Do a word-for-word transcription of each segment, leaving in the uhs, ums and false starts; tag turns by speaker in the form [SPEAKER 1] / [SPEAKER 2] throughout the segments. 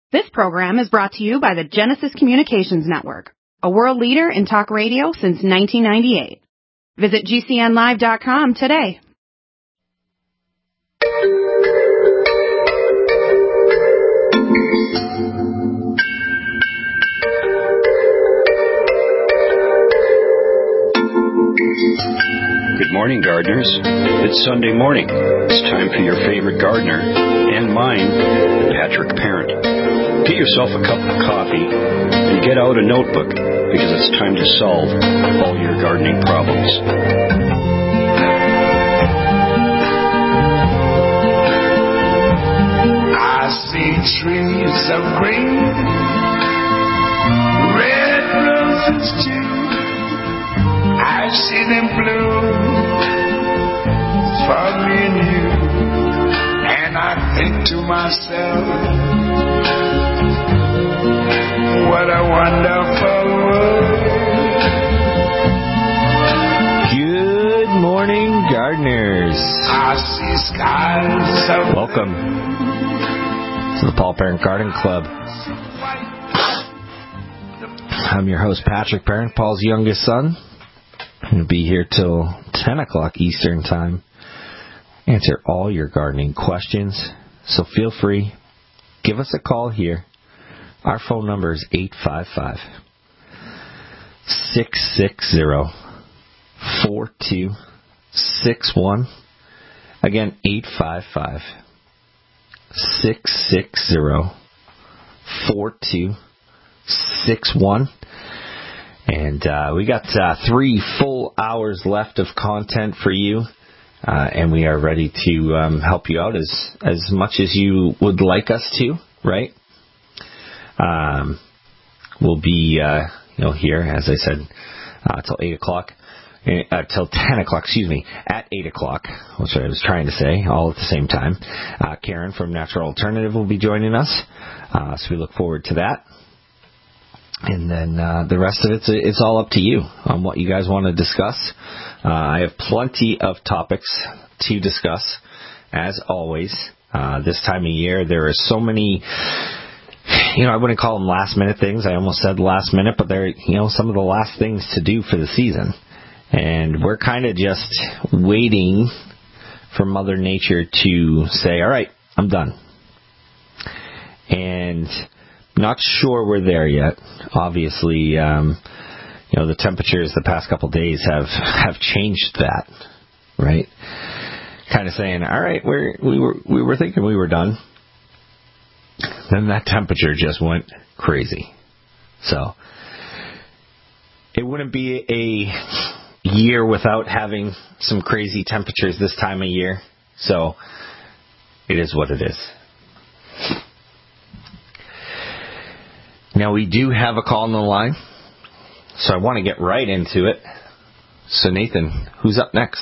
[SPEAKER 1] This program is brought to you by the Genesis Communications Network, a world leader in talk radio since nineteen ninety-eight. Visit G C N live dot com today.
[SPEAKER 2] Good morning, gardeners. It's Sunday morning. It's time for your favorite gardener, and mine, Patrick Parent. Get yourself a cup of coffee and get out a notebook, because it's time to solve all your gardening problems.
[SPEAKER 3] I see trees of green, red roses too. I see them bloom for me and you, and I think to myself, what a wonderful world.
[SPEAKER 4] Good morning, gardeners.
[SPEAKER 3] I see skies of
[SPEAKER 4] Welcome to the Paul Parent Garden Club. I'm your host, Patrick Parent, Paul's youngest son. I'm going to be here till ten o'clock Eastern Time. Answer all your gardening questions. So feel free. Give us a call here. Our phone number is eight five five, six six zero, four two six one. Again, eight five five, six six zero, four two six one. And uh, we got uh, three full hours left of content for you, uh, and we are ready to um, help you out as as much as you would like us to, right? Um, we'll be, uh, you know, here, as I said, uh, till eight o'clock, uh, till ten o'clock, excuse me, at eight o'clock, which I was trying to say, all at the same time. Uh, Karen from Natural Alternative will be joining us, uh, so we look forward to that. And then uh, the rest of it's it's all up to you on what you guys want to discuss. Uh, I have plenty of topics to discuss, as always. Uh, this time of year, there are so many, you know, I wouldn't call them last minute things. I almost said last minute, but they're, you know, some of the last things to do for the season. And we're kind of just waiting for Mother Nature to say, all right, I'm done. And not sure we're there yet. Obviously, um, you know, the temperatures the past couple of days have, have changed that, right? Kind of saying, all right, we're, we were we were thinking we were done. Then that temperature just went crazy. So it wouldn't be a year without having some crazy temperatures this time of year. So it is what it is. Now, we do have a call on the line, so I want to get right into it. So, Nathan, who's up next?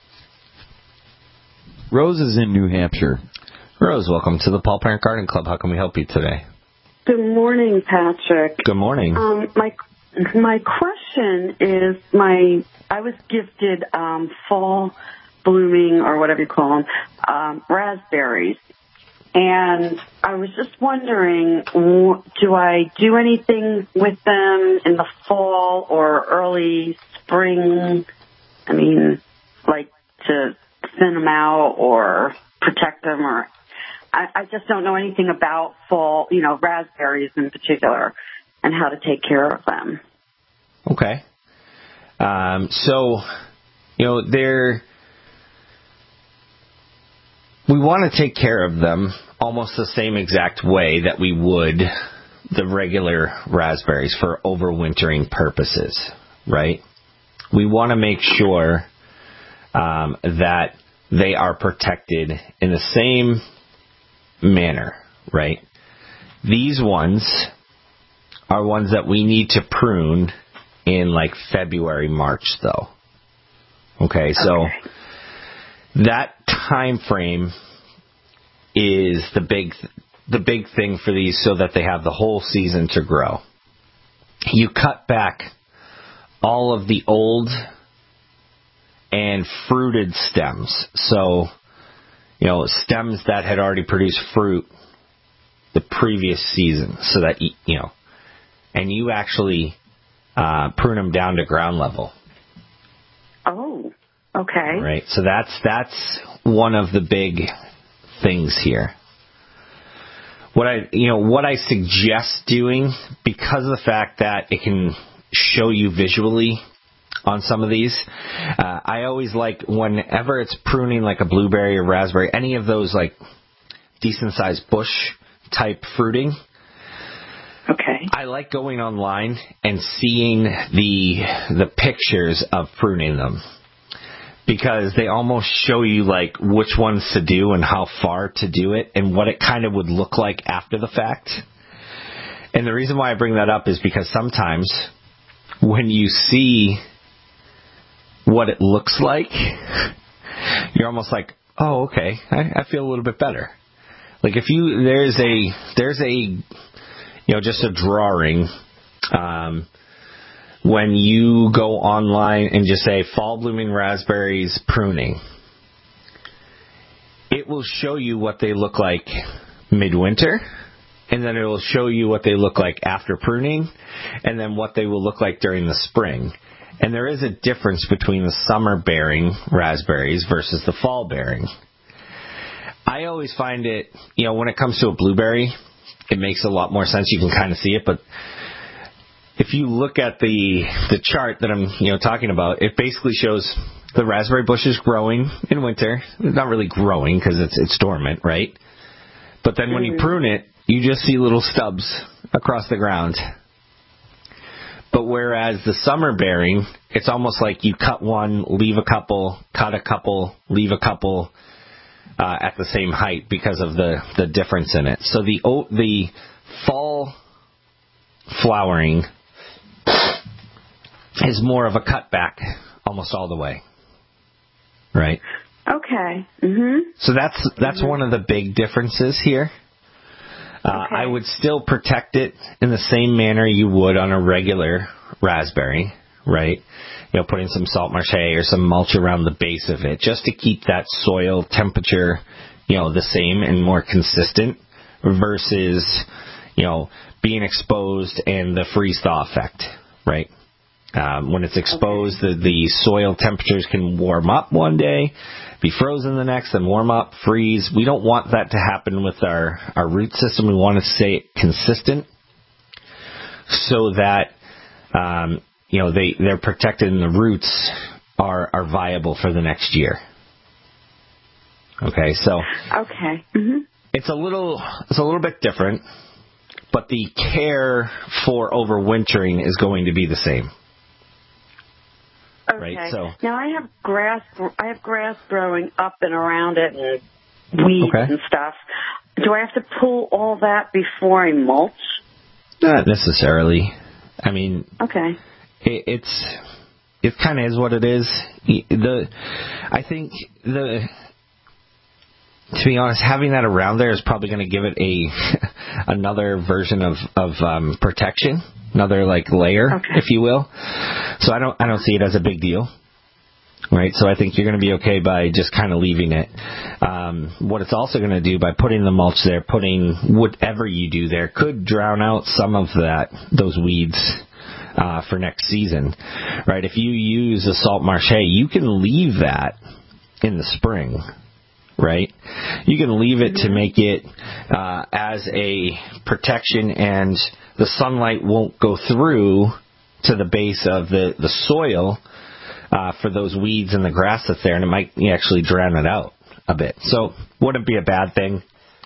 [SPEAKER 5] Rose is in New Hampshire.
[SPEAKER 4] Rose, welcome to the Paul Parent Garden Club. How can we help you today?
[SPEAKER 6] Good morning, Patrick.
[SPEAKER 4] Good morning.
[SPEAKER 6] Um, my my question is, my I was gifted um, fall blooming, or whatever you call them, um, raspberries. And I was just wondering, do I do anything with them in the fall or early spring? I mean, like to thin them out or protect them, or I, I just don't know anything about fall, you know, raspberries in particular, and how to take care of them.
[SPEAKER 4] Okay. Um, so, you know, they're... We want to take care of them almost the same exact way that we would the regular raspberries for overwintering purposes, right? We want to make sure um, that they are protected in the same manner, right? These ones are ones that we need to prune in like February, March, though. Okay, so... Okay. That time frame is the big, the big thing for these, so that they have the whole season to grow. You cut back all of the old and fruited stems. So, you know, stems that had already produced fruit the previous season, so that, you know, and you actually uh, prune them down to ground level.
[SPEAKER 6] Oh, okay.
[SPEAKER 4] Right. So that's that's one of the big things here. What I, you know, what I suggest doing, because of the fact that it can show you visually on some of these, uh, I always like, whenever it's pruning like a blueberry or raspberry, any of those like decent sized bush type fruiting.
[SPEAKER 6] Okay.
[SPEAKER 4] I like going online and seeing the the pictures of pruning them, because they almost show you like which ones to do and how far to do it and what it kind of would look like after the fact. And the reason why I bring that up is because sometimes when you see what it looks like, you're almost like, oh, okay, I, I feel a little bit better. Like if you, there's a, there's a, you know, just a drawing, um, when you go online and just say fall blooming raspberries pruning, it will show you what they look like midwinter, and then it will show you what they look like after pruning, and then what they will look like during the spring. And there is a difference between the summer bearing raspberries versus the fall bearing. I always find it, you know, when it comes to a blueberry, it makes a lot more sense. You can kind of see it, but if you look at the the chart that I'm, you know, talking about, it basically shows the raspberry bushes growing in winter. Not really growing because it's it's dormant, right? But then when you prune it, you just see little stubs across the ground. But whereas the summer bearing, it's almost like you cut one, leave a couple, cut a couple, leave a couple uh, at the same height because of the, the difference in it. So the the fall flowering is more of a cutback almost all the way, right?
[SPEAKER 6] Okay. Mhm.
[SPEAKER 4] So that's that's mm-hmm. one of the big differences here. Uh, okay. I would still protect it in the same manner you would on a regular raspberry, right? You know, putting some salt marche or some mulch around the base of it just to keep that soil temperature, you know, the same and more consistent versus, you know, being exposed and the freeze-thaw effect, right? Um, when it's exposed, okay. the, the soil temperatures can warm up one day, be frozen the next, then warm up, freeze. We don't want that to happen with our, our root system. We want to stay consistent so that, um, you know, they, they're protected and the roots are, are viable for the next year. Okay, so.
[SPEAKER 6] Okay. Mm-hmm.
[SPEAKER 4] It's a little, it's a little bit different, but the care for overwintering is going to be the same.
[SPEAKER 6] Okay.
[SPEAKER 4] Right, so.
[SPEAKER 6] Now I have grass. I have grass growing up and around it, and weeds okay. and stuff. Do I have to pull all that before I mulch?
[SPEAKER 4] Not necessarily. I mean,
[SPEAKER 6] okay.
[SPEAKER 4] It, it's it kind of is what it is. The I think the to be honest, having that around there is probably going to give it a another version of of um, protection. Another like layer, okay. if you will. So I don't I don't see it as a big deal, right? So I think you're going to be okay by just kind of leaving it. Um, what it's also going to do by putting the mulch there, putting whatever you do there, could drown out some of that those weeds uh, for next season, right? If you use a salt marche, you can leave that in the spring. Right? You can leave it to make it uh, as a protection, and the sunlight won't go through to the base of the, the soil uh, for those weeds and the grass that's there, and it might actually drown it out a bit. So wouldn't be a bad thing.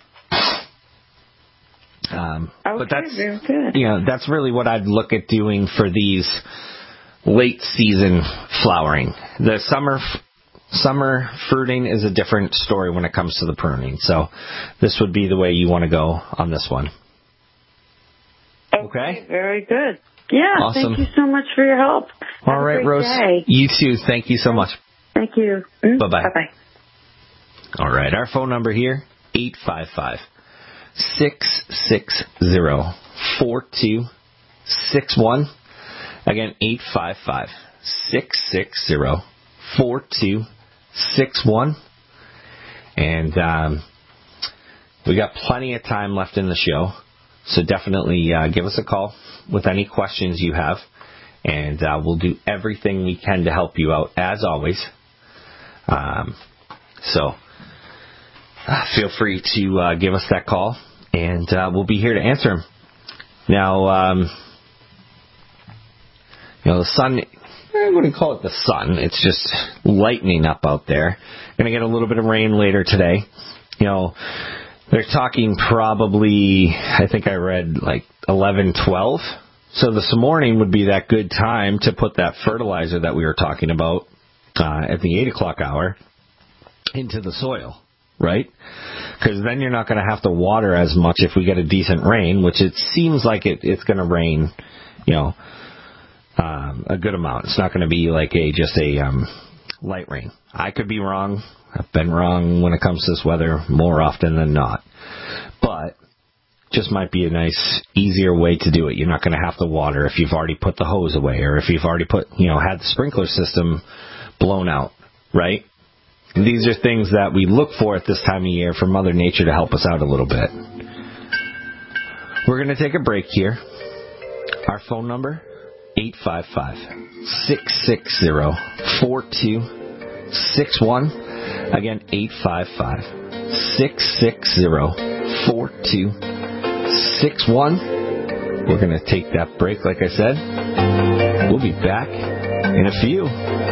[SPEAKER 4] Um,
[SPEAKER 6] okay,
[SPEAKER 4] but that's
[SPEAKER 6] very good.
[SPEAKER 4] You know, that's really what I'd look at doing for these late season flowering. The summer Summer fruiting is a different story when it comes to the pruning. So this would be the way you want to go on this one.
[SPEAKER 6] Okay? okay very good. Yeah,
[SPEAKER 4] awesome.
[SPEAKER 6] Thank you so much for your help. Have
[SPEAKER 4] All right,
[SPEAKER 6] a great
[SPEAKER 4] Rose.
[SPEAKER 6] Day.
[SPEAKER 4] You too. Thank you so much.
[SPEAKER 6] Thank you. Mm-hmm.
[SPEAKER 4] Bye-bye.
[SPEAKER 6] Bye-bye.
[SPEAKER 4] All right, our phone number here, eight five five, six six zero, four two six one. Again, eight five five, six six zero, four two six one. And um, we got plenty of time left in the show, so definitely uh, give us a call with any questions you have, and uh, we'll do everything we can to help you out, as always. Um, so uh, feel free to uh, give us that call, and uh, we'll be here to answer them. Now, um, you know, the sun, I wouldn't call it the sun, it's just lightening up out there. Going to get a little bit of rain later today. You know, they're talking probably, I think I read like eleven, twelve. So this morning would be that good time to put that fertilizer that we were talking about uh, at the eight o'clock hour into the soil, right? Because then you're not going to have to water as much if we get a decent rain, which it seems like it, it's going to rain, you know, um, a good amount. It's not going to be like a just a um, light rain. I could be wrong. I've been wrong when it comes to this weather more often than not. But just might be a nice, easier way to do it. You're not going to have to water if you've already put the hose away or if you've already put, you know, had the sprinkler system blown out, right? These are things that we look for at this time of year for Mother Nature to help us out a little bit. We're going to take a break here. Our phone number, eight five five, six six zero, four two six one. Again, eight five five, six six zero, four two six one. We're going to take that break, like I said. We'll be back in a few.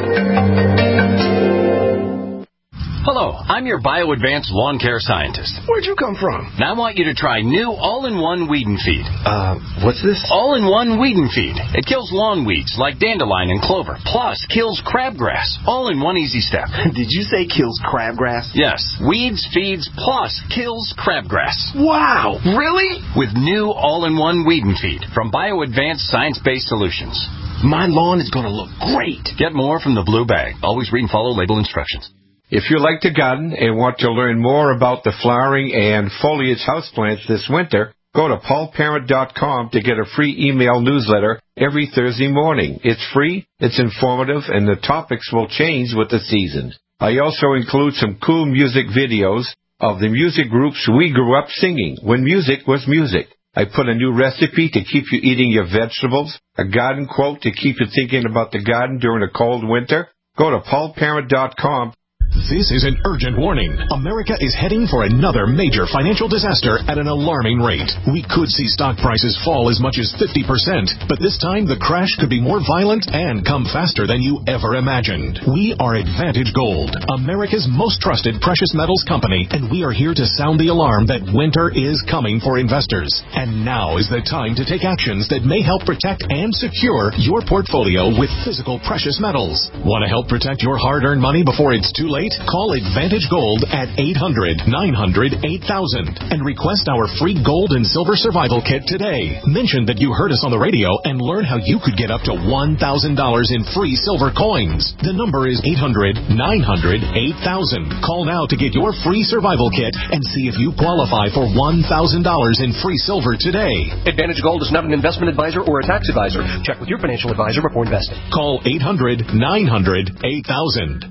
[SPEAKER 7] Hello, I'm your BioAdvanced lawn care scientist.
[SPEAKER 8] Where'd you come from?
[SPEAKER 7] Now I want you to try new all-in-one weed and feed.
[SPEAKER 8] Uh, what's this?
[SPEAKER 7] All-in-one weed and feed. It kills lawn weeds like dandelion and clover, plus kills crabgrass. All in one easy step.
[SPEAKER 8] Did you say kills crabgrass?
[SPEAKER 7] Yes. Weeds, feeds, plus kills crabgrass.
[SPEAKER 8] Wow! Really?
[SPEAKER 7] With new all-in-one weed and feed from BioAdvanced science-based solutions.
[SPEAKER 8] My lawn is going to look great.
[SPEAKER 7] Get more from the blue bag. Always read and follow label instructions.
[SPEAKER 9] If you like to garden and want to learn more about the flowering and foliage houseplants this winter, go to paul parent dot com to get a free email newsletter every Thursday morning. It's free, it's informative, and the topics will change with the seasons. I also include some cool music videos of the music groups we grew up singing when music was music. I put a new recipe to keep you eating your vegetables, a garden quote to keep you thinking about the garden during a cold winter. Go to paul parent dot com.
[SPEAKER 10] This is an urgent warning. America is heading for another major financial disaster at an alarming rate. We could see stock prices fall as much as fifty percent, but this time the crash could be more violent and come faster than you ever imagined. We are Advantage Gold, America's most trusted precious metals company, and we are here to sound the alarm that winter is coming for investors. And now is the time to take actions that may help protect and secure your portfolio with physical precious metals. Want to help protect your hard-earned money before it's too late? Call Advantage Gold at eight hundred, nine hundred, eight thousand and request our free gold and silver survival kit today. Mention that you heard us on the radio and learn how you could get up to one thousand dollars in free silver coins. The number is eight hundred, nine hundred, eight thousand. Call now to get your free survival kit and see if you qualify for one thousand dollars in free silver today.
[SPEAKER 11] Advantage Gold is not an investment advisor or a tax advisor. Check with your financial advisor before investing.
[SPEAKER 10] Call eight hundred, nine hundred, eight thousand.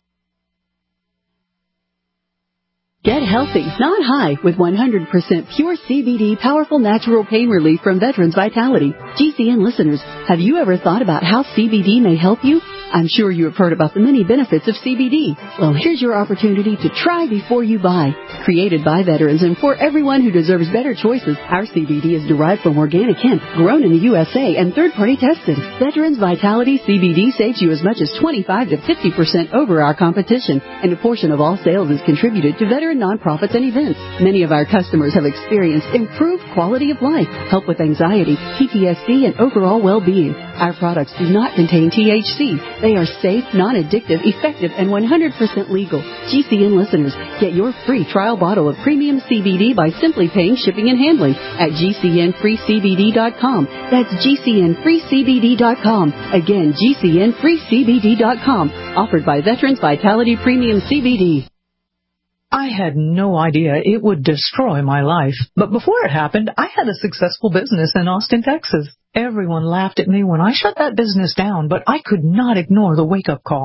[SPEAKER 12] Get healthy, not high, with one hundred percent pure C B D powerful natural pain relief from Veterans Vitality. G C N listeners, have you ever thought about how C B D may help you? I'm sure you have heard about the many benefits of C B D. Well, here's your opportunity to try before you buy. Created by veterans and for everyone who deserves better choices, our C B D is derived from organic hemp, grown in the U S A, and third-party tested. Veterans Vitality C B D saves you as much as twenty-five to fifty percent over our competition, and a portion of all sales is contributed to veteran nonprofits and events. Many of our customers have experienced improved quality of life, help with anxiety, P T S D, and overall well-being. Our products do not contain T H C. They are safe, non-addictive, effective, and one hundred percent legal. G C N listeners, get your free trial bottle of premium C B D by simply paying shipping and handling at G C N free C B D dot com. That's G C N free C B D dot com. Again, G C N free C B D dot com. Offered by Veterans Vitality Premium C B D.
[SPEAKER 13] I had no idea it would destroy my life. But before it happened, I had a successful business in Austin, Texas. Everyone laughed at me when I shut that business down, but I could not ignore the wake-up call.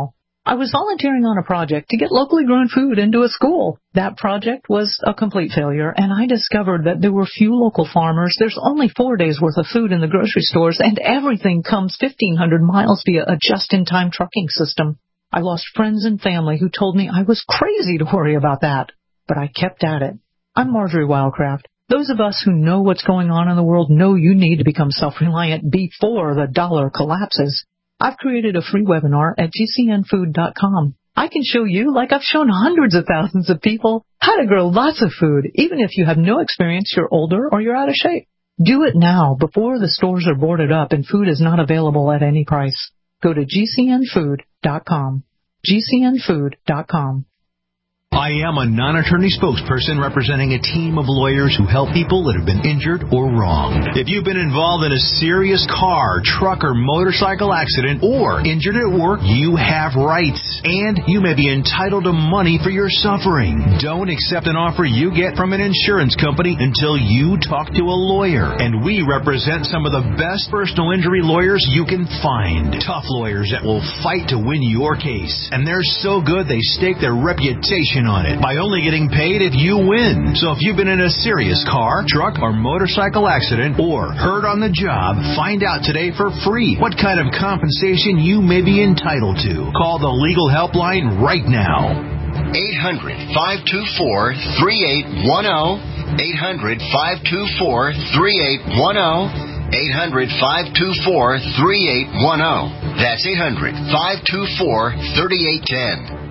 [SPEAKER 13] I was volunteering on a project to get locally grown food into a school. That project was a complete failure, and I discovered that there were few local farmers. There's only four days' worth of food in the grocery stores, and everything comes fifteen hundred miles via a just-in-time trucking system. I lost friends and family who told me I was crazy to worry about that, but I kept at it. I'm Marjorie Wildcraft. Those of us who know what's going on in the world know you need to become self-reliant before the dollar collapses. I've created a free webinar at G C N food dot com. I can show you, like I've shown hundreds of thousands of people, how to grow lots of food, even if you have no experience, you're older, or you're out of shape. Do it now, before the stores are boarded up and food is not available at any price. Go to G C N food dot com. G C N food dot com.
[SPEAKER 14] I am a non-attorney spokesperson representing a team of lawyers who help people that have been injured or wronged. If you've been involved in a serious car, truck, or motorcycle accident or injured at work, you have rights, and you may be entitled to money for your suffering. Don't accept an offer you get from an insurance company until you talk to a lawyer, and we represent some of the best personal injury lawyers you can find. Tough lawyers that will fight to win your case, and they're so good they stake their reputation on it by only getting paid if you win. So if you've been in a serious car, truck, or motorcycle accident or hurt on the job, find out today for free what kind of compensation you may be entitled to. Call the legal helpline right now.
[SPEAKER 15] eight hundred, five two four, three eight one zero. eight hundred, five two four, three eight one zero. eight hundred, five two four, three eight one zero. That's eight hundred, five two four, three eight one zero.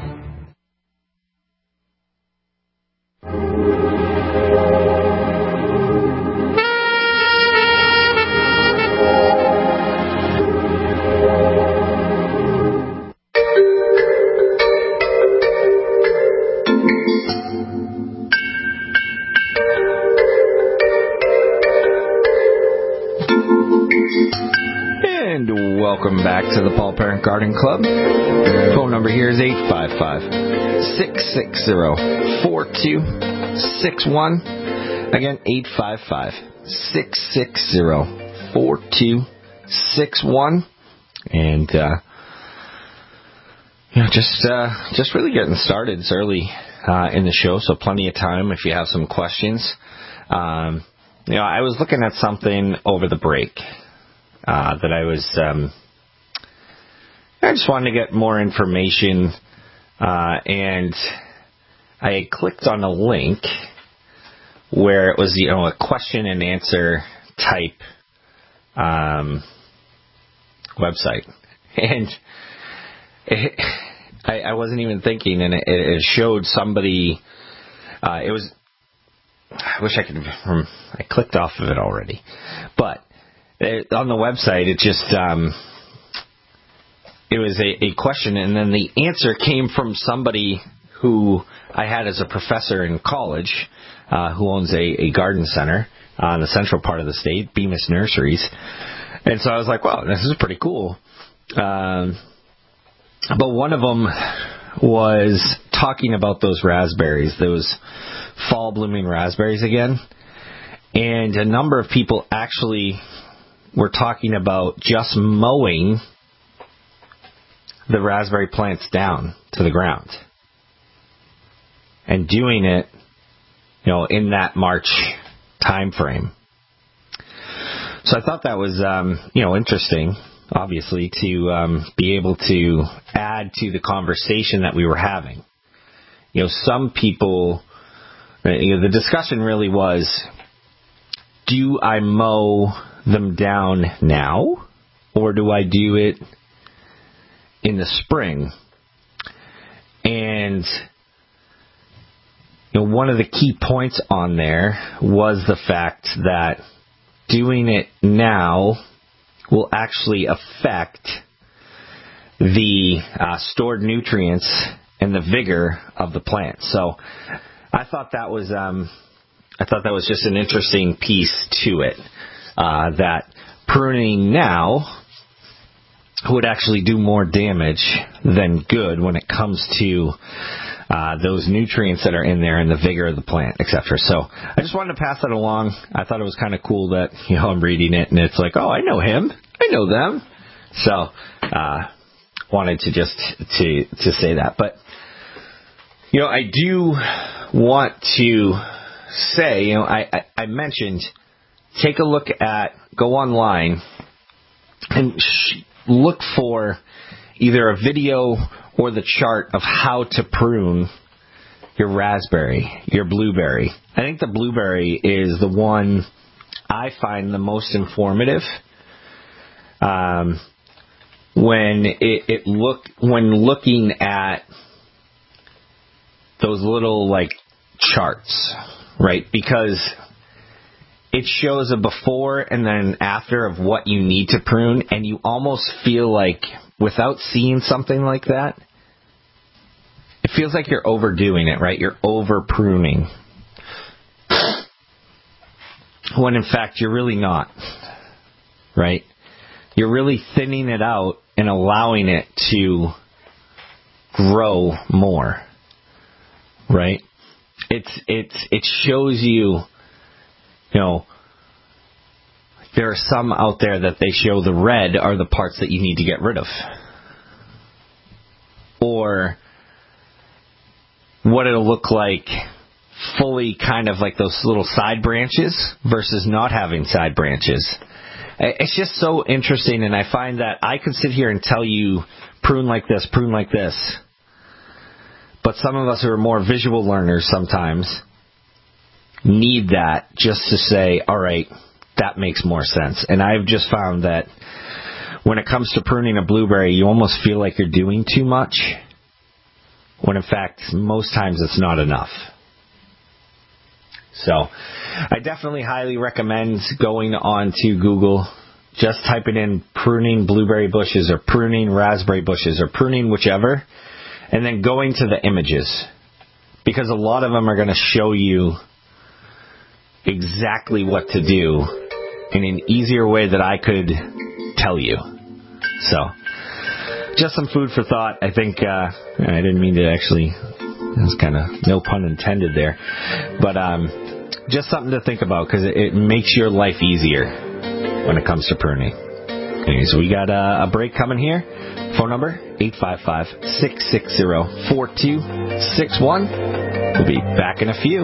[SPEAKER 4] Welcome back to the Paul Parent Garden Club. Phone number here is eight five five, six six zero, four two six one. Again, eight five five, six six zero, four two six one. And, uh, you know, just, uh, just really getting started. It's early, uh, in the show, so plenty of time if you have some questions. Um, you know, I was looking at something over the break. Uh, that I was, um, I just wanted to get more information, uh, and I clicked on a link where it was, you know, a question and answer type, um, website. And it, I, I wasn't even thinking, and it, it showed somebody, uh, it was, I wish I could, I clicked off of it already, but It, on the website, it just, um, it was a, a question, and then the answer came from somebody who I had as a professor in college, uh, who owns a, a garden center uh, in the central part of the state, Bemis Nurseries. And so I was like, wow, this is pretty cool. Um, but one of them was talking about those raspberries, those fall blooming raspberries again. And a number of people actually we're talking about just mowing the raspberry plants down to the ground and doing it, you know, in that March time frame. So I thought that was, um, you know, interesting, obviously, to um, be able to add to the conversation that we were having. You know, some people, you know, the discussion really was, do I mow them down now, or do I do it in the spring? And you know, one of the key points on there was the fact that doing it now will actually affect the uh, stored nutrients and the vigor of the plant. So I thought that was um, I thought that was just an interesting piece to it. Uh, that pruning now would actually do more damage than good when it comes to uh, those nutrients that are in there and the vigor of the plant, et cetera. So I just wanted to pass that along. I thought it was kind of cool that, you know, I'm reading it and it's like, oh, I know him. I know them. So uh, wanted to just to to say that. But you know, I do want to say, you know, I, I, I mentioned take a look at go online and sh- look for either a video or the chart of how to prune your raspberry, your blueberry. I think the blueberry is the one I find the most informative. Um, when it, it look when looking at those little like charts, right? Because it shows a before and then after of what you need to prune, and you almost feel like without seeing something like that, it feels like you're overdoing it, right? You're over pruning. When in fact you're really not, right? You're really thinning it out and allowing it to grow more, right? It's it's it shows you, you know, there are some out there that they show the red are the parts that you need to get rid of, or what it'll look like fully kind of like those little side branches versus not having side branches. It's just so interesting, and I find that I could sit here and tell you prune like this, prune like this, but some of us who are more visual learners sometimes need that just to say, all right, that makes more sense. And I've just found that when it comes to pruning a blueberry, you almost feel like you're doing too much, when in fact most times it's not enough. So I definitely highly recommend going on to Google, just typing in pruning blueberry bushes or pruning raspberry bushes or pruning whichever, and then going to the images, because a lot of them are going to show you exactly what to do in an easier way that I could tell you. So just some food for thought. I think uh, I didn't mean to actually, that was kind of no pun intended there, but um, just something to think about, because it, it makes your life easier when it comes to pruning. Okay, so we got a, a break coming here. Phone number eight five five, six six zero, four two six one. We'll be back in a few.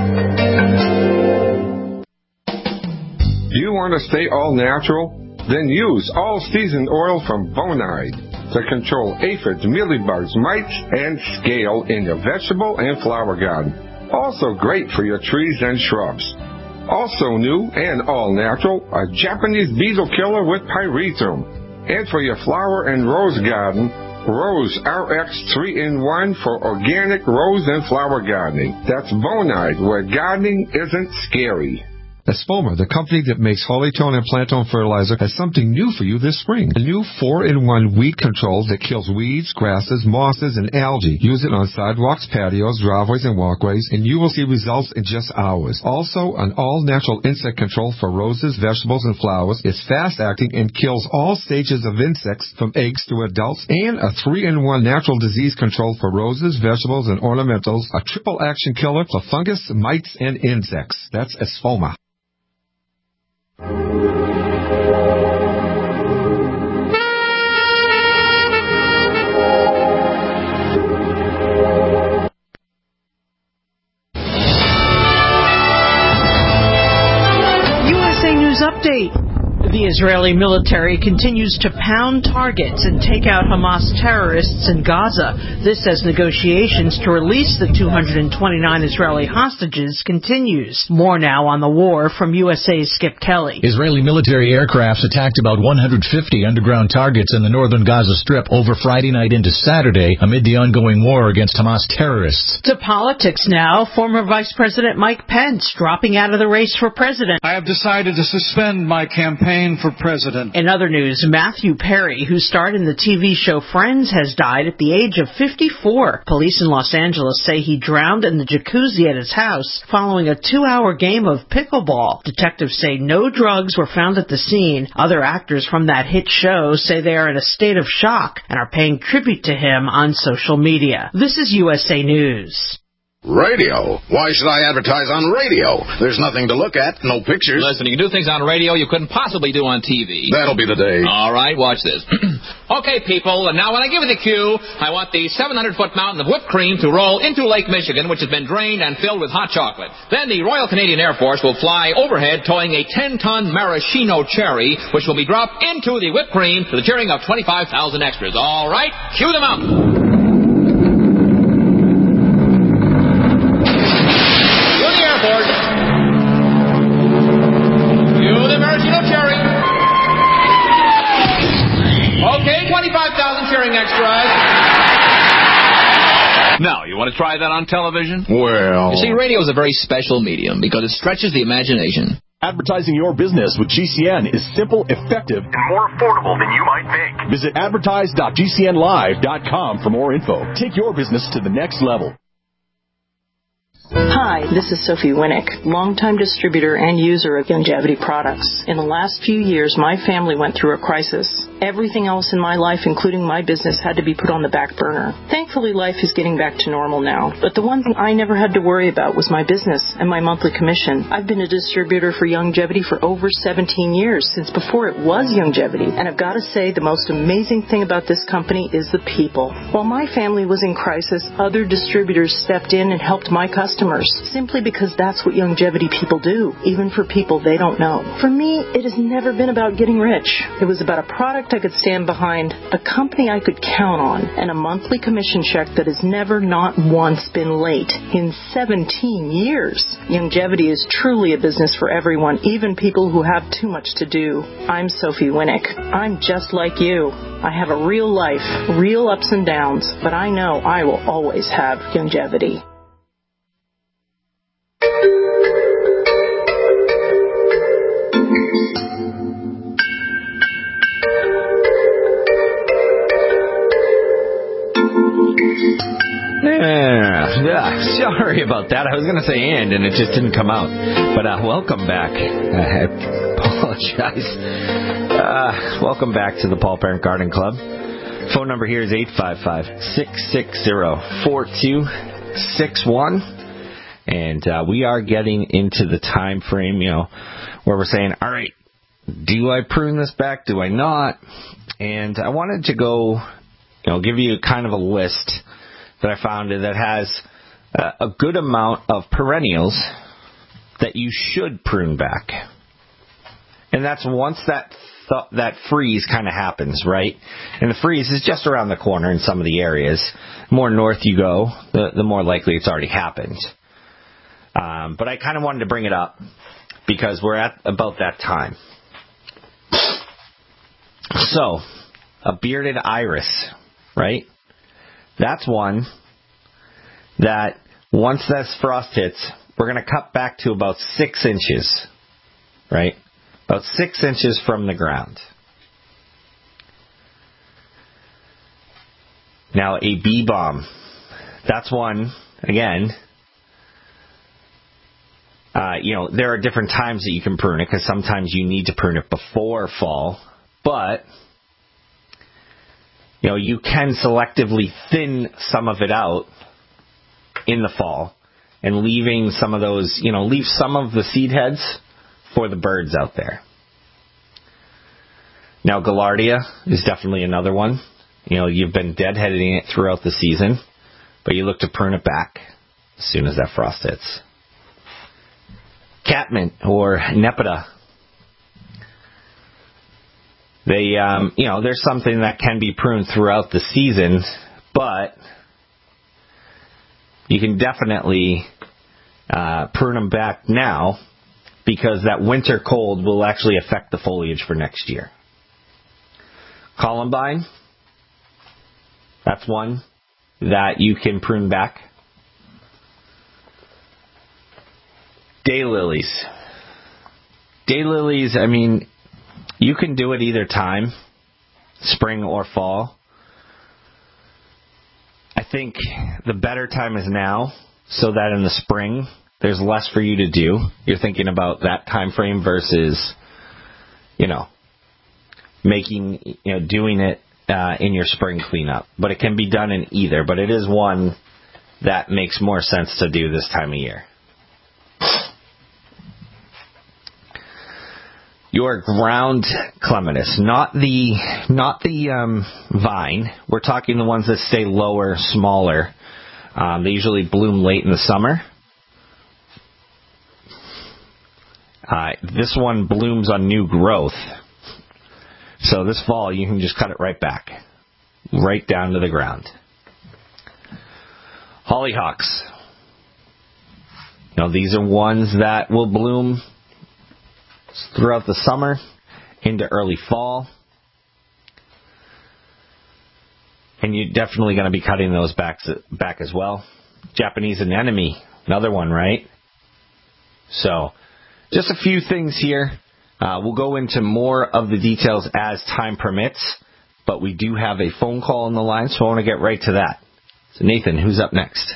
[SPEAKER 9] Do you want to stay all natural? Then use all seasoned oil from Bonide to control aphids, mealybugs, mites, and scale in your vegetable and flower garden. Also great for your trees and shrubs. Also new and all natural, a Japanese beetle killer with pyrethrum. And for your flower and rose garden, Rose R X three in one for organic rose and flower gardening. That's Bonide, where gardening isn't scary.
[SPEAKER 16] Espoma, the company that makes Hollytone and Plantone fertilizer, has something new for you this spring. A new four in one weed control that kills weeds, grasses, mosses, and algae. Use it on sidewalks, patios, driveways, and walkways, and you will see results in just hours. Also, an all-natural insect control for roses, vegetables, and flowers. It's fast-acting and kills all stages of insects from eggs to adults. And a three in one natural disease control for roses, vegetables, and ornamentals. A triple-action killer for fungus, mites, and insects. That's Espoma.
[SPEAKER 13] U S A News Update. The Israeli military continues to pound targets and take out Hamas terrorists in Gaza. This as negotiations to release the two hundred twenty-nine Israeli hostages continues. More now on the war from U S A's Skip Kelly.
[SPEAKER 17] Israeli military aircrafts attacked about one hundred fifty underground targets in the northern Gaza Strip over Friday night into Saturday amid the ongoing war against Hamas terrorists.
[SPEAKER 13] To politics now. Former Vice President Mike Pence dropping out of the race for president.
[SPEAKER 18] I have decided to suspend my campaign for president.
[SPEAKER 13] In other news, Matthew Perry, who starred in the T V show Friends, has died at the age of fifty-four. Police in Los Angeles say he drowned in the jacuzzi at his house following a two-hour game of pickleball. Detectives say no drugs were found at the scene. Other actors from that hit show say they are in a state of shock and are paying tribute to him on social media. This is U S A News.
[SPEAKER 19] Radio? Why should I advertise on radio? There's nothing to look at, no pictures.
[SPEAKER 20] Listen, you can do things on radio you couldn't possibly do on T V.
[SPEAKER 19] That'll be the day.
[SPEAKER 20] All right, watch this. Okay, people, and now when I give you the cue, I want the seven hundred foot mountain of whipped cream to roll into Lake Michigan, which has been drained and filled with hot chocolate. Then the Royal Canadian Air Force will fly overhead towing a ten ton maraschino cherry, which will be dropped into the whipped cream to the cheering of twenty-five thousand extras. All right, cue the mountain. Cue the Air Force. Cue the maraschino cherry. Okay, twenty-five thousand cheering extras. Now, you want to try that on television?
[SPEAKER 19] Well...
[SPEAKER 20] You see, radio is a very special medium because it stretches the imagination.
[SPEAKER 21] Advertising your business with G C N is simple, effective, and more affordable than you might think. Visit advertise dot g c n live dot com for more info. Take your business to the next level.
[SPEAKER 22] Hi, this is Sophie Winnick, longtime distributor and user of Youngevity products. In the last few years, my family went through a crisis. Everything else in my life, including my business, had to be put on the back burner. Thankfully, life is getting back to normal now. But the one thing I never had to worry about was my business and my monthly commission. I've been a distributor for Youngevity for over seventeen years, since before it was Youngevity. And I've got to say, the most amazing thing about this company is the people. While my family was in crisis, other distributors stepped in and helped my customers, simply because that's what Youngevity people do, even for people they don't know. For me, it has never been about getting rich. It was about a product I could stand behind, a company I could count on, and a monthly commission check that has never, not once, been late in seventeen years. Youngevity is truly a business for everyone, even people who have too much to do. I'm Sophie Winnick. I'm just like you. I have a real life, real ups and downs, but I know I will always have Youngevity.
[SPEAKER 4] Yeah, yeah, sorry about that. I was going to say and, and it just didn't come out. But uh, welcome back. I apologize. Uh, welcome back to the Paul Parent Garden Club. Phone number here is eight five five, six six zero, four two six one. And uh, we are getting into the time frame, you know, where we're saying, all right, do I prune this back? Do I not? And I wanted to go, you know, give you kind of a list that I found that has uh, a good amount of perennials that you should prune back. And that's once that th- that freeze kind of happens, right? And the freeze is just around the corner in some of the areas. The more north you go, the, the more likely it's already happened. Um, but I kind of wanted to bring it up because we're at about that time. So, a bearded iris, right? That's one that once that frost hits, we're going to cut back to about six inches, right? About six inches from the ground. Now, a bee balm. That's one, again, uh, you know, there are different times that you can prune it because sometimes you need to prune it before fall, but you know, you can selectively thin some of it out in the fall and leaving some of those, you know, leave some of the seed heads for the birds out there. Now, Gaillardia is definitely another one. You know, you've been deadheading it throughout the season, but you look to prune it back as soon as that frost hits. Catmint or Nepeta. They, um, you know, there's something that can be pruned throughout the season, but you can definitely uh, prune them back now because that winter cold will actually affect the foliage for next year. Columbine, that's one that you can prune back. Daylilies. Daylilies, I mean, you can do it either time, spring or fall. I think the better time is now, so that in the spring there's less for you to do. You're thinking about that time frame versus, you know, making, you know, doing it uh, in your spring cleanup. But it can be done in either. But it is one that makes more sense to do this time of year. your ground clematis, not the not the um, vine. We're talking the ones that stay lower, smaller. Um, they usually bloom late in the summer. Uh, this one blooms on new growth. So this fall, you can just cut it right back, right down to the ground. Hollyhocks. Now, these are ones that will bloom throughout the summer into early fall. And you're definitely going to be cutting those back, back as well. Japanese anemone, another one, right? So, just a few things here. Uh, we'll go into more of the details as time permits, but we do have a phone call on the line, so I want to get right to that. So, Nathan, who's up next?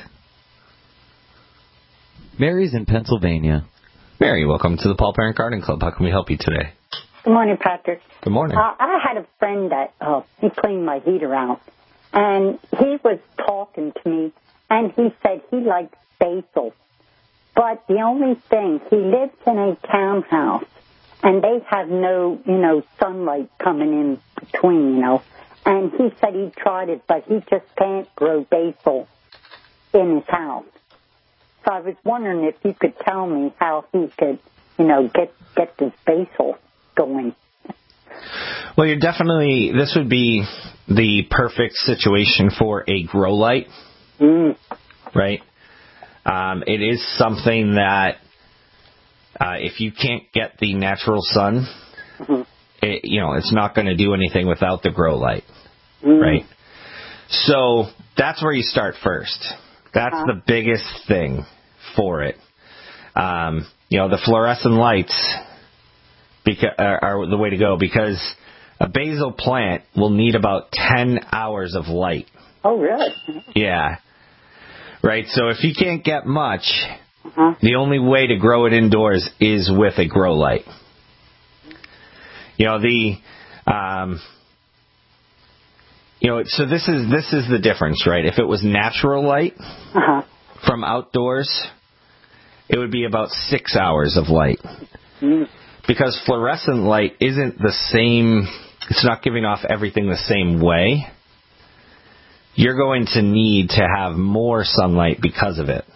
[SPEAKER 5] Mary's in Pennsylvania.
[SPEAKER 4] Mary, welcome to the Paul Parent Garden Club. How can we help you today?
[SPEAKER 1] Good morning, Patrick.
[SPEAKER 4] Good morning.
[SPEAKER 1] Uh, I had a friend that uh, he cleaned my heater out, and he was talking to me, and he said he liked basil. But the only thing, he lives in a townhouse, and they have no, you know, sunlight coming in between, you know. And he said he tried it, but he just can't grow basil in his house. So I was wondering if you could tell me how he could, you know, get get this basil going.
[SPEAKER 4] Well, you're definitely, this would be the perfect situation for a grow light,
[SPEAKER 1] mm.
[SPEAKER 4] right? Um, it is something that uh, if you can't get the natural sun,
[SPEAKER 1] mm-hmm.
[SPEAKER 4] it, you know, it's not going to do anything without the grow light,
[SPEAKER 1] mm.
[SPEAKER 4] right? So that's where you start first. That's
[SPEAKER 1] uh-huh.
[SPEAKER 4] the biggest thing for it. Um, you know, the fluorescent lights beca- are, are the way to go because a basil plant will need about ten hours of light.
[SPEAKER 1] Oh, really?
[SPEAKER 4] Yeah. Right, so if you can't get much,
[SPEAKER 1] uh-huh.
[SPEAKER 4] the only way to grow it indoors is with a grow light. You know, the... Um, You know, so this is this is the difference, right? If it was natural light
[SPEAKER 1] uh-huh.
[SPEAKER 4] from outdoors, it would be about six hours of light.
[SPEAKER 1] Mm.
[SPEAKER 4] Because fluorescent light isn't the same, it's not giving off everything the same way. You're going to need to have more sunlight because of it.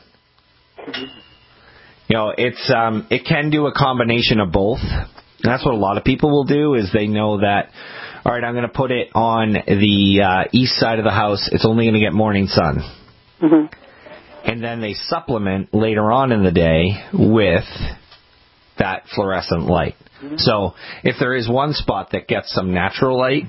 [SPEAKER 4] You know, it's um, it can do a combination of both. And that's what a lot of people will do is they know that, all right, I'm going to put it on the uh, east side of the house. It's only going to get morning sun.
[SPEAKER 1] Mm-hmm.
[SPEAKER 4] And then they supplement later on in the day with that fluorescent light. Mm-hmm. So if there is one spot that gets some natural light,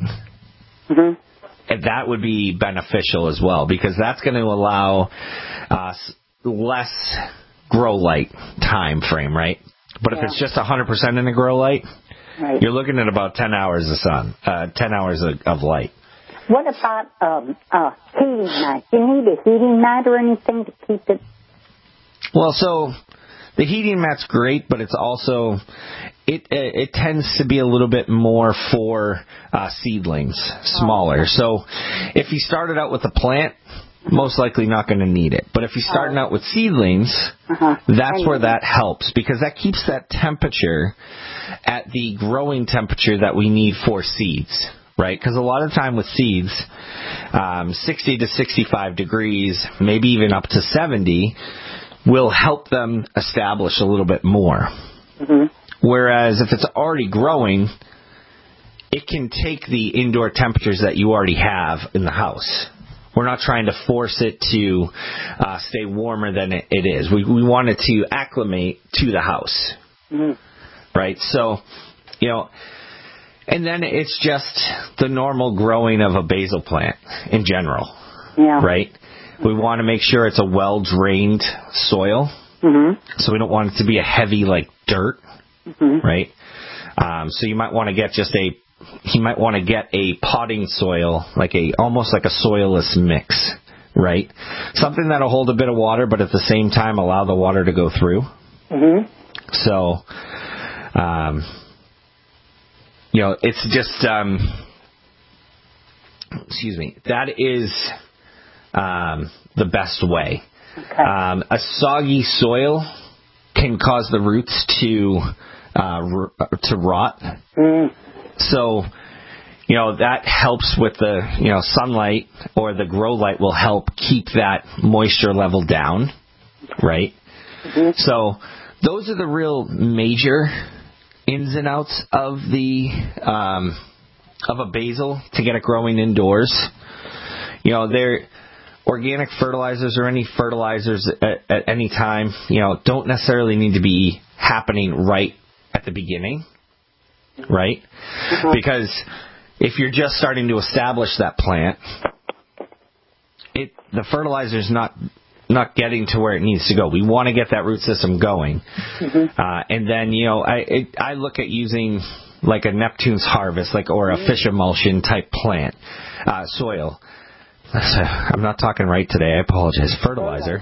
[SPEAKER 1] mm-hmm.
[SPEAKER 4] that would be beneficial as well because that's going to allow uh, less grow light time frame, right? But
[SPEAKER 1] yeah.
[SPEAKER 4] if it's just one hundred percent in a grow light,
[SPEAKER 1] right.
[SPEAKER 4] you're looking at about ten hours of sun, uh, ten hours of, of light.
[SPEAKER 1] What about um, uh, heating mat? Do you need a heating mat or anything to keep it?
[SPEAKER 4] Well, so the heating mat's great, but it's also, it it, it tends to be a little bit more for uh, seedlings, smaller. Oh. So if you started out with a plant, most likely not going to need it. But if you're starting out with seedlings,
[SPEAKER 1] uh-huh.
[SPEAKER 4] that's where that helps because that keeps that temperature at the growing temperature that we need for seeds, right? Because a lot of time with seeds, um, sixty to sixty-five degrees, maybe even up to seventy, will help them establish a little bit more.
[SPEAKER 1] Mm-hmm.
[SPEAKER 4] Whereas if it's already growing, it can take the indoor temperatures that you already have in the house. We're not trying to force it to uh, stay warmer than it, it is. We, we want it to acclimate to the house,
[SPEAKER 1] mm-hmm.
[SPEAKER 4] right? So, you know, and then it's just the normal growing of a basil plant in general,
[SPEAKER 1] yeah.
[SPEAKER 4] right? We want to make sure it's a well-drained soil,
[SPEAKER 1] mm-hmm.
[SPEAKER 4] so we don't want it to be a heavy, like, dirt,
[SPEAKER 1] mm-hmm.
[SPEAKER 4] right? Um, so you might want to get just a You might want to get a potting soil, like a almost like a soilless mix, right? Something that'll hold a bit of water, but at the same time allow the water to go through.
[SPEAKER 1] Mm-hmm.
[SPEAKER 4] So, um, you know, it's just, um, excuse me, that is um, the best way.
[SPEAKER 1] Okay.
[SPEAKER 4] Um, a soggy soil can cause the roots to uh, r- to rot.
[SPEAKER 1] Mm.
[SPEAKER 4] So, you know, that helps with the, you know, sunlight or the grow light will help keep that moisture level down, right? Mm-hmm. So those are the real major ins and outs of the um, of a basil to get it growing indoors. You know, they're organic fertilizers or any fertilizers at, at any time, you know, don't necessarily need to be happening right at the beginning, right? Mm-hmm. Because if you're just starting to establish that plant, it the fertilizer's not not getting to where it needs to go. We want to get that root system going. Mm-hmm. Uh, and then, you know, I it, I look at using like a Neptune's Harvest, like or a fish emulsion type plant, uh, soil. I'm not talking right today. I apologize. Fertilizer.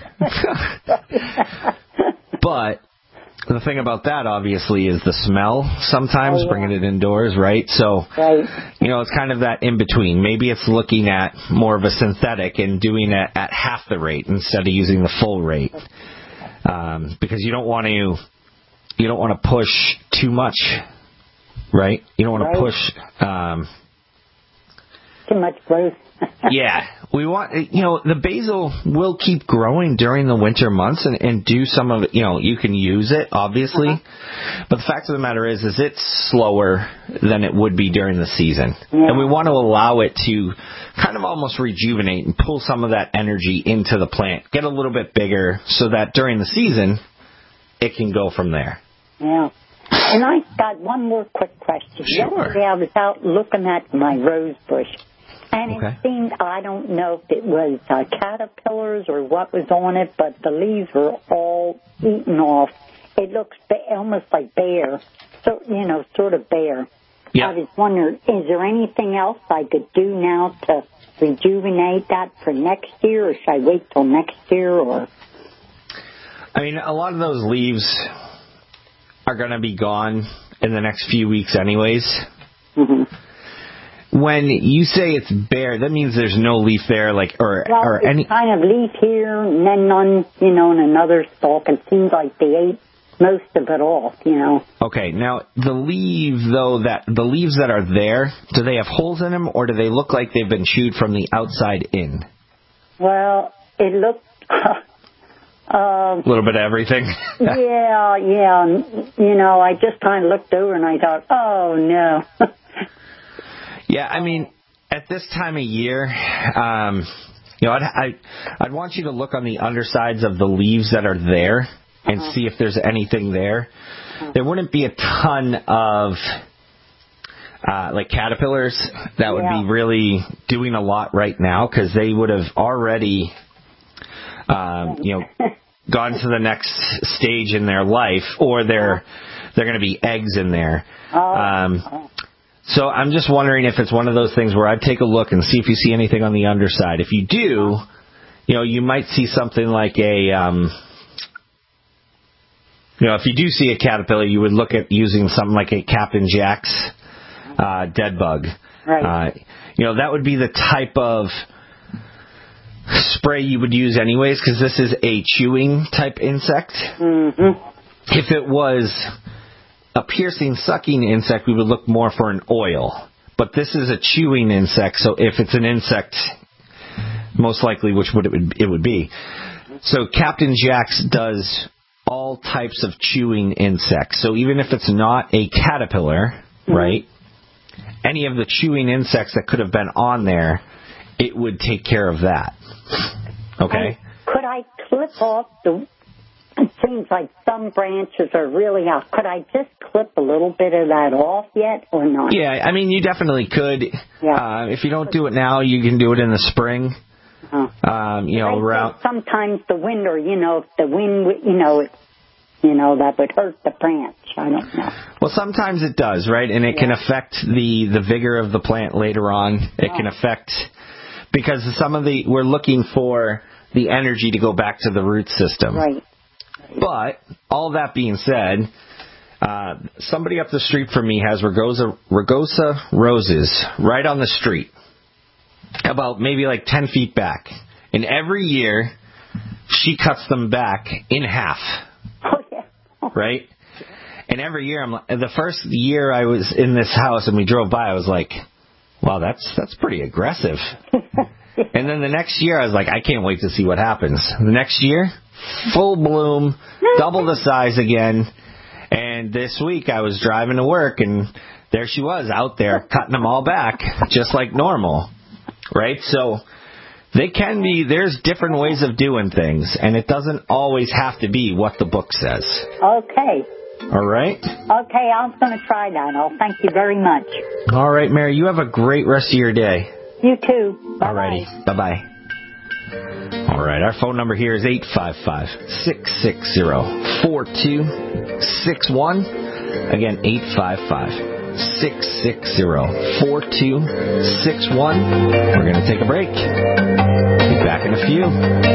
[SPEAKER 4] But the thing about that, obviously, is the smell sometimes, oh, yeah. bringing it indoors, right? So, right. you know, it's kind of that in-between. Maybe it's looking at more of a synthetic and doing it at half the rate instead of using the full rate. Um, because you don't want to, you don't want to push too much, right? You don't want right. to push... Um,
[SPEAKER 1] too much growth.
[SPEAKER 4] Yeah, we want, you know, the basil will keep growing during the winter months and, and do some of it, you know, you can use it, obviously. Uh-huh. But the fact of the matter is, is it's slower than it would be during the season. Yeah. And we want to allow it to kind of almost rejuvenate and pull some of that energy into the plant, get a little bit bigger so that during the season, it can go from there.
[SPEAKER 1] Yeah. And I got one more quick question.
[SPEAKER 4] Sure.
[SPEAKER 1] Yesterday I was out looking at my rose bush. And okay. it seemed, I don't know if it was uh, caterpillars or what was on it, but the leaves were all eaten off. It looks ba- almost like bare, so you know, sort of bare. Yeah. I was wondering, is there anything else I could do now to rejuvenate that for next year, or should I wait till next year? Or
[SPEAKER 4] I mean, a lot of those leaves are going to be gone in the next few weeks anyways. Mm-hmm. When you say it's bare, that means there's no leaf there, like, or,
[SPEAKER 1] well,
[SPEAKER 4] or
[SPEAKER 1] it's
[SPEAKER 4] any
[SPEAKER 1] kind of leaf here and then none, you know, in another stalk. It seems like they ate most of it off, you know.
[SPEAKER 4] Okay, now the leaves, though, that the leaves that are there, do they have holes in them, or do they look like they've been chewed from the outside in?
[SPEAKER 1] Well, it looked. Uh,
[SPEAKER 4] a little bit of everything.
[SPEAKER 1] yeah, yeah. You know, I just kind of looked over and I thought, oh no.
[SPEAKER 4] Yeah, I mean, at this time of year, um, you know, I'd, I, I'd want you to look on the undersides of the leaves that are there and uh-huh. see if there's anything there. Uh-huh. There wouldn't be a ton of, uh, like caterpillars that would yeah. be really doing a lot right now because they would have already, um, you know, gone to the next stage in their life, or they're, they're going to be eggs in there. Um, So I'm just wondering if it's one of those things where I'd take a look and see if you see anything on the underside. If you do, you know, you might see something like a, um, you know, if you do see a caterpillar, you would look at using something like a Captain Jack's uh, dead bug. Right. Uh, you know, that would be the type of spray you would use anyways, because this is a chewing type insect. Mm-hmm. If it was a piercing, sucking insect, we would look more for an oil. But this is a chewing insect, so if it's an insect, most likely which would it would, it would be. So Captain Jack's does all types of chewing insects. So even if it's not a caterpillar, mm-hmm. right, any of the chewing insects that could have been on there, it would take care of that. Okay?
[SPEAKER 1] And could I clip off the... It seems like some branches are really out. Could I just clip a little bit of that off yet or not?
[SPEAKER 4] Yeah, I mean, you definitely could. Yeah. Uh, if you don't do it now, you can do it in the spring. Uh-huh. Um, you know, around.
[SPEAKER 1] Sometimes the wind, or you know, if the wind, you know, it, you know, that would hurt the branch. I don't know.
[SPEAKER 4] Well, sometimes it does, right? And it yeah. can affect the the vigor of the plant later on. It oh. can affect because some of the we're looking for the energy to go back to the root system.
[SPEAKER 1] Right.
[SPEAKER 4] But, all that being said, uh, somebody up the street from me has Rugosa, Rugosa roses right on the street, about maybe like ten feet back. And every year, she cuts them back in half.
[SPEAKER 1] Oh, yeah.
[SPEAKER 4] Right? And every year, I'm like, the first year I was in this house and we drove by, I was like, wow, that's that's pretty aggressive. And then the next year, I was like, I can't wait to see what happens. The next year, full bloom, double the size again. And this week, I was driving to work, and there she was out there cutting them all back, just like normal, right? So they can be, there's different ways of doing things, and it doesn't always have to be what the book says.
[SPEAKER 1] Okay.
[SPEAKER 4] All right?
[SPEAKER 1] Okay, I'm going to try that. Oh, thank you very much.
[SPEAKER 4] All right, Mary, you have a great rest of your day.
[SPEAKER 1] You too. Bye-bye.
[SPEAKER 4] All righty. Bye-bye. All right, our phone number here is eight five five, six six zero, four two six one. Again, eight five five, six six zero, four two six one. We're going to take a break. Be back in a few.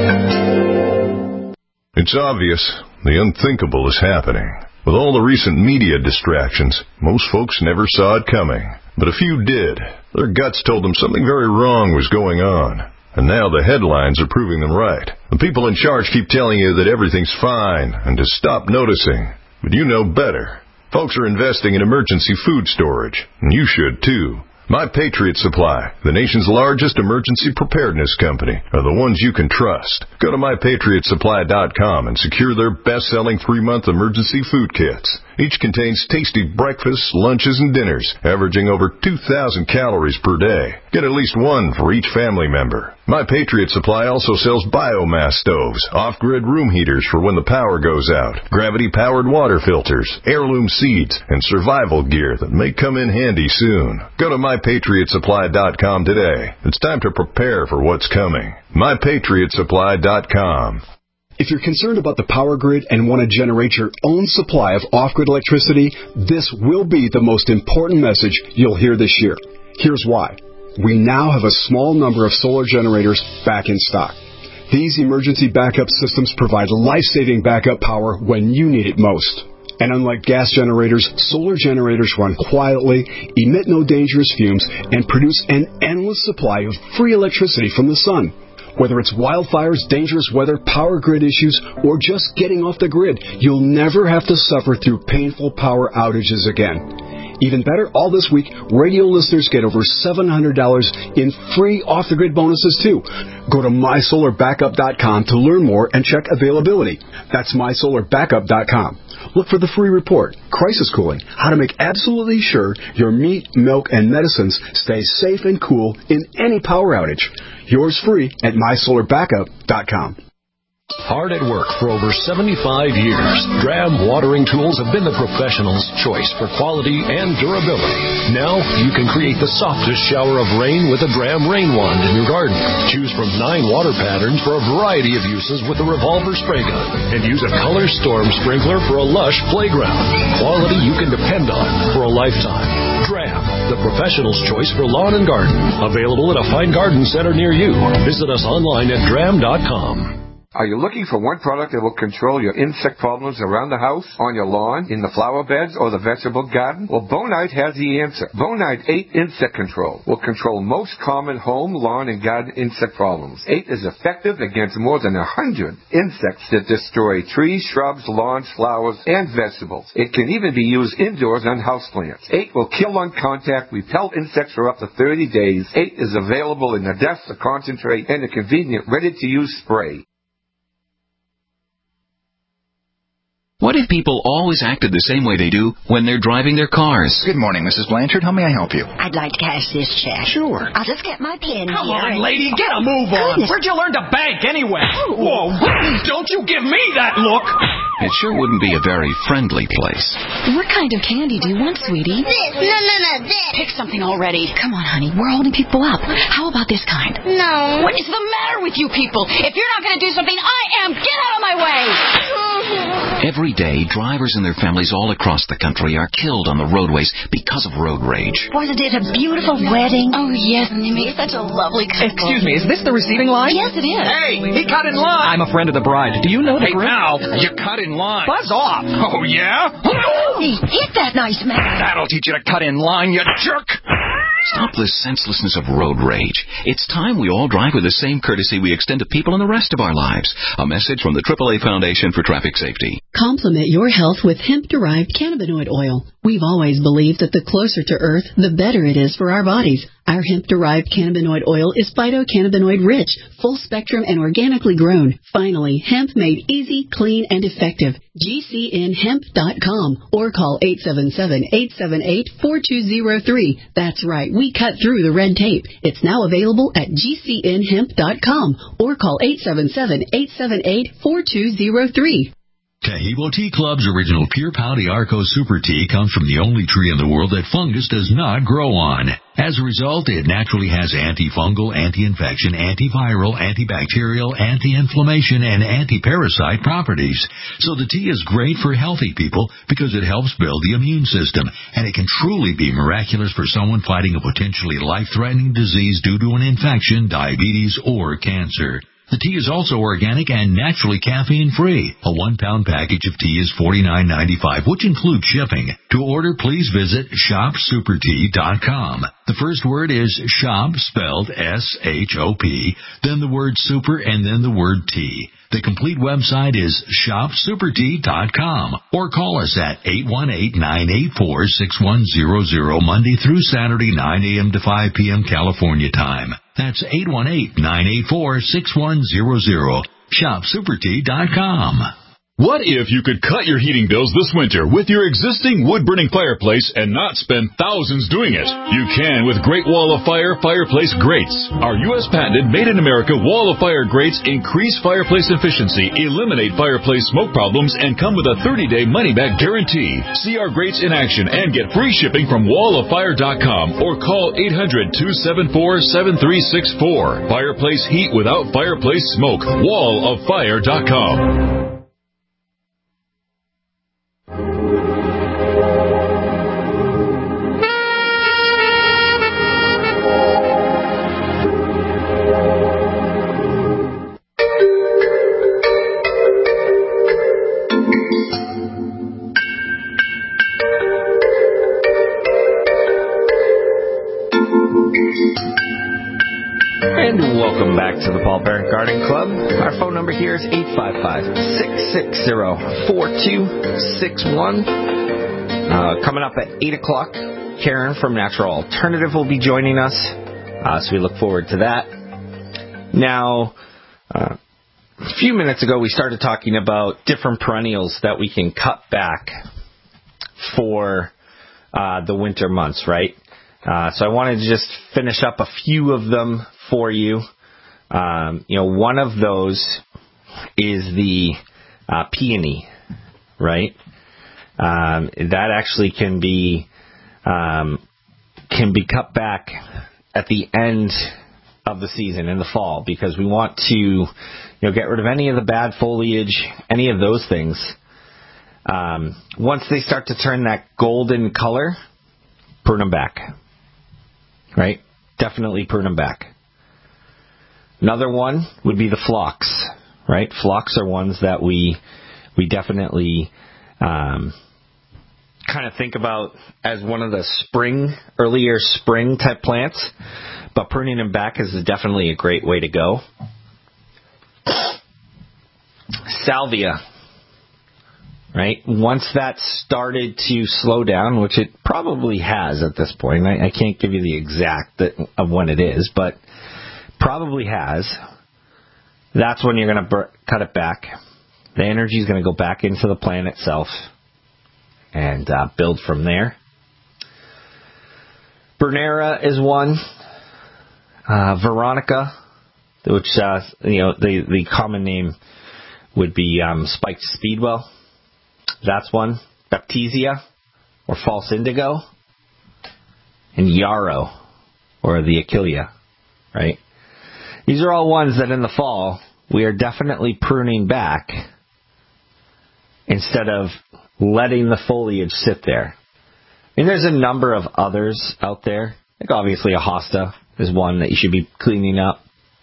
[SPEAKER 2] It's obvious the unthinkable is happening. With all the recent media distractions, most folks never saw it coming. But a few did. Their guts told them something very wrong was going on. And now the headlines are proving them right. The people in charge keep telling you that everything's fine and to stop noticing. But you know better. Folks are investing in emergency food storage, and you should too. My Patriot Supply, the nation's largest emergency preparedness company, are the ones you can trust. Go to my patriot supply dot com and secure their best-selling three-month emergency food kits. Each contains tasty breakfasts, lunches, and dinners, averaging over two thousand calories per day. Get at least one for each family member. My Patriot Supply also sells biomass stoves, off-grid room heaters for when the power goes out, gravity-powered water filters, heirloom seeds, and survival gear that may come in handy soon. Go to my patriot supply dot com today. It's time to prepare for what's coming. my patriot supply dot com.
[SPEAKER 3] If you're concerned about the power grid and want to generate your own supply of off-grid electricity, this will be the most important message you'll hear this year. Here's why. We now have a small number of solar generators back in stock. These emergency backup systems provide life-saving backup power when you need it most. And unlike gas generators, solar generators run quietly, emit no dangerous fumes, and produce an endless supply of free electricity from the sun. Whether it's wildfires, dangerous weather, power grid issues, or just getting off the grid, you'll never have to suffer through painful power outages again. Even better, all this week, radio listeners get over seven hundred dollars in free off-the-grid bonuses, too. Go to my solar backup dot com to learn more and check availability. That's my solar backup dot com. Look for the free report, Crisis Cooling, how to make absolutely sure your meat, milk, and medicines stay safe and cool in any power outage. Yours free at my solar backup dot com.
[SPEAKER 23] Hard at work for over seventy-five years, Dram Watering Tools have been the professional's choice for quality and durability. Now you can create the softest shower of rain with a Dram Rain Wand in your garden. Choose from nine water patterns for a variety of uses with the revolver spray gun. And use a Color Storm sprinkler for a lush playground. Quality you can depend on for a lifetime. Dram, the professional's choice for lawn and garden. Available at a fine garden center near you. Visit us online at dram dot com.
[SPEAKER 9] Are you looking for one product that will control your insect problems around the house, on your lawn, in the flower beds, or the vegetable garden? Well, Bonite has the answer. Bonite eight Insect Control will control most common home, lawn, and garden insect problems. eight is effective against more than one hundred insects that destroy trees, shrubs, lawns, flowers, and vegetables. It can even be used indoors on houseplants. eight will kill on contact, repel insects for up to thirty days. eight is available in a dust, a concentrate, and a convenient ready-to-use spray.
[SPEAKER 24] What if people always acted the same way they do when they're driving their cars?
[SPEAKER 25] Good morning, Missus Blanchard. How may I help you?
[SPEAKER 26] I'd like to cash this check.
[SPEAKER 25] Sure.
[SPEAKER 26] I'll just get my pen
[SPEAKER 27] Come
[SPEAKER 26] here.
[SPEAKER 27] on, lady, get a move on.
[SPEAKER 26] Goodness.
[SPEAKER 27] Where'd you learn to bank anyway? Whoa, don't you give me that look.
[SPEAKER 24] It sure wouldn't be a very friendly place.
[SPEAKER 26] What kind of candy do you want, sweetie?
[SPEAKER 28] This. No, no, no, this.
[SPEAKER 26] Pick something already. Come on, honey. We're holding people up. How about this kind?
[SPEAKER 28] No.
[SPEAKER 26] What is the matter with you people? If you're not going to do something, I am. Get out of my way.
[SPEAKER 24] Every day, drivers and their families all across the country are killed on the roadways because of road rage.
[SPEAKER 26] Wasn't it a beautiful wedding? Oh, yes, and they made such a lovely couple.
[SPEAKER 27] Excuse me, is this the receiving line?
[SPEAKER 26] Yes, it is.
[SPEAKER 27] Hey, he cut in line. I'm a friend of the bride. Do you know the Hey, groom? pal, you cut in line. Buzz off. Oh, yeah?
[SPEAKER 26] Hey, hit that nice man.
[SPEAKER 27] That'll teach you to cut in line, you jerk.
[SPEAKER 24] Stop the senselessness of road rage. It's time we all drive with the same courtesy we extend to people in the rest of our lives. A message from the triple A Foundation for Traffic Safety.
[SPEAKER 6] Complement your health with hemp-derived cannabinoid oil. We've always believed that the closer to Earth, the better it is for our bodies. Our hemp-derived cannabinoid oil is phytocannabinoid-rich, full-spectrum, and organically grown. Finally, hemp made easy, clean, and effective. G C N hemp dot com or call eight seven seven, eight seven eight, four two zero three. That's right, we cut through the red tape. It's now available at G C N hemp dot com or call eight seven seven, eight seven eight, four two zero three.
[SPEAKER 7] Taheebo Tea Club's original Pure Pau Arco Super Tea comes from the only tree in the world that fungus does not grow on. As a result, it naturally has antifungal, anti-infection, antiviral, antibacterial, anti-inflammation, and anti-parasite properties. So the tea is great for healthy people because it helps build the immune system, and it can truly be miraculous for someone fighting a potentially life-threatening disease due to an infection, diabetes, or cancer. The tea is also organic and naturally caffeine-free. A one-pound package of tea is forty-nine ninety-five, which includes shipping. To order, please visit shop super tea dot com. The first word is shop, spelled S H O P, then the word super, and then the word tea. The complete website is shop super tea dot com or call us at eight one eight, nine eight four, six one zero zero Monday through Saturday, nine a.m. to five p.m. California time. That's eight one eight, nine eight four, six one zero zero. shop super tea dot com.
[SPEAKER 8] What if you could cut your heating bills this winter with your existing wood-burning fireplace and not spend thousands doing it? You can with Great Wall of Fire Fireplace Grates. Our U S patented made-in-America Wall of Fire grates increase fireplace efficiency, eliminate fireplace smoke problems, and come with a thirty-day money-back guarantee. See our grates in action and get free shipping from wall of fire dot com or call eight hundred, two seven four, seven three six four. Fireplace heat without fireplace smoke. wall of fire dot com.
[SPEAKER 4] Welcome back to the Paul Parent Garden Club. Our phone number here is eight five five, six six zero, four two six one. Uh, coming up at eight o'clock, Karen from Natural Alternative will be joining us, uh, so we look forward to that. Now, uh, a few minutes ago, we started talking about different perennials that we can cut back for uh, the winter months, right? Uh, so I wanted to just finish up a few of them for you. Um, you know, one of those is the uh, peony, right? Um, that actually can be um, can be cut back at the end of the season in the fall because we want to, you know, get rid of any of the bad foliage, any of those things. Um, once they start to turn that golden color, prune them back, right? Definitely prune them back. Another one would be the phlox, right? Phlox are ones that we we definitely um, kind of think about as one of the spring, earlier spring type plants, but pruning them back is definitely a great way to go. Salvia, right? Once that started to slow down, which it probably has at this point, I, I can't give you the exact of when it is, but probably has. That's when you're going to bur- cut it back. The energy is going to go back into the plant itself and uh, build from there. Bernera is one. Uh, Veronica, which uh, you know the the common name would be um, spiked speedwell. That's one. Baptisia or false indigo, and yarrow or the achillea, right? These are all ones that in the fall we are definitely pruning back instead of letting the foliage sit there. I mean, there's a number of others out there. Like obviously a hosta is one that you should be cleaning up.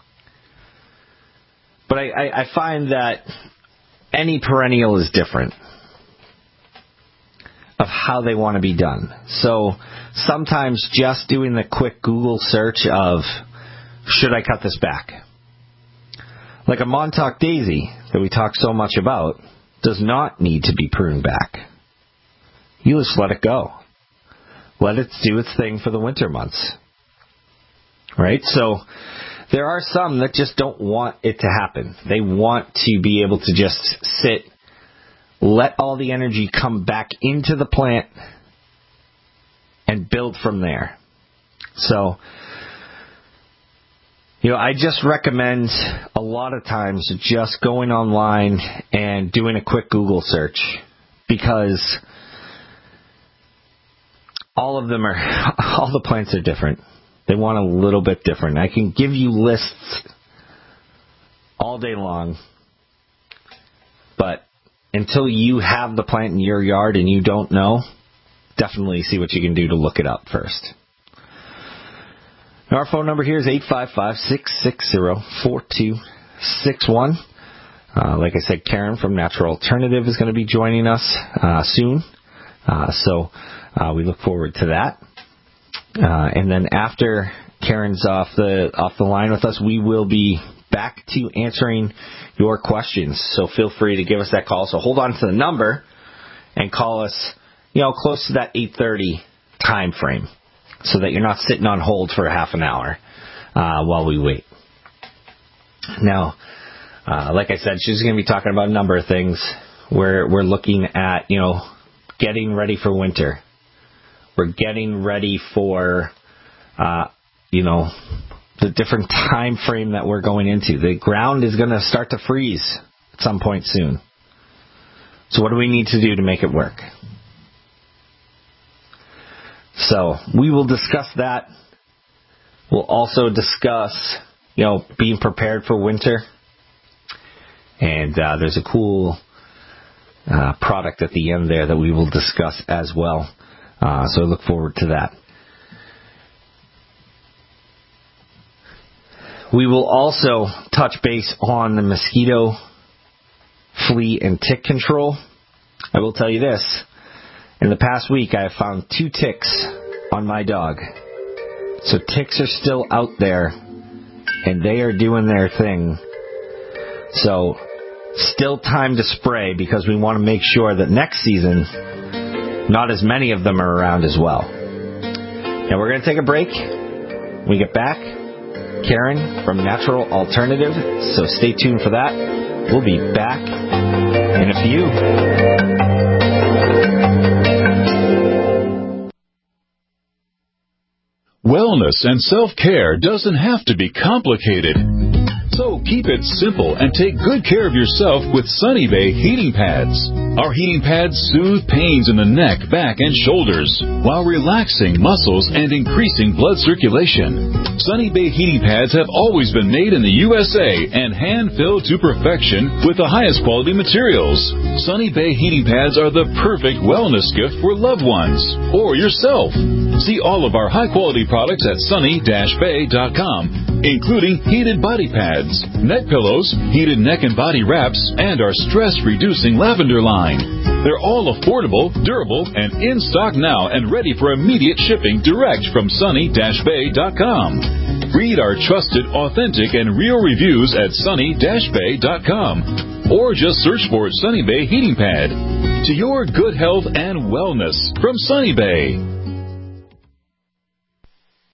[SPEAKER 4] But I, I, I find that any perennial is different of how they want to be done. So sometimes just doing the quick Google search of, should I cut this back? Like a Montauk daisy that we talk so much about does not need to be pruned back. You just let it go. Let it do its thing for the winter months. Right? So there are some that just don't want it to happen. They want to be able to just sit, let all the energy come back into the plant, and build from there. So, you know, I just recommend a lot of times just going online and doing a quick Google search, because all of them are, all the plants are different. They want a little bit different. I can give you lists all day long, but until you have the plant in your yard and you don't know, definitely see what you can do to look it up first. Our phone number here is eight five five, six six zero, four two six one. Uh, like I said, Karen from Natural Alternative is going to be joining us uh, soon. Uh, so uh, we look forward to that. Uh, and then after Karen's off the off the line with us, we will be back to answering your questions. So feel free to give us that call. So hold on to the number and call us, you know, close to that eight thirty time frame, so that you're not sitting on hold for half an hour uh, while we wait. Now, uh, like I said, she's going to be talking about a number of things. We're we're looking at, you know, getting ready for winter. We're getting ready for, uh, you know, the different time frame that we're going into. The ground is going to start to freeze at some point soon. So what do we need to do to make it work? So we will discuss that. We'll also discuss, you know, being prepared for winter. And uh, there's a cool uh, product at the end there that we will discuss as well. Uh, so I look forward to that. We will also touch base on the mosquito, flea, and tick control. I will tell you this. In the past week, I have found two ticks on my dog. So ticks are still out there, and they are doing their thing. So still time to spray, because we want to make sure that next season, not as many of them are around as well. Now we're going to take a break. When we get back, Karen from Natural Alternative. So stay tuned for that. We'll be back in a few.
[SPEAKER 8] Wellness and self-care doesn't have to be complicated. So keep it simple and take good care of yourself with Sunny Bay heating pads. Our heating pads soothe pains in the neck, back, and shoulders while relaxing muscles and increasing blood circulation. Sunny Bay heating pads have always been made in the U S A and hand-filled to perfection with the highest quality materials. Sunny Bay heating pads are the perfect wellness gift for loved ones or yourself. See all of our high-quality products at sunny dash bay dot com, including heated body pads, neck pillows, heated neck and body wraps, and our stress-reducing lavender line. They're all affordable, durable, and in stock now and ready for immediate shipping direct from sunny dash bay dot com. Read our trusted, authentic, and real reviews at sunny dash bay dot com, or just search for Sunny Bay Heating Pad. To your good health and wellness from Sunny Bay.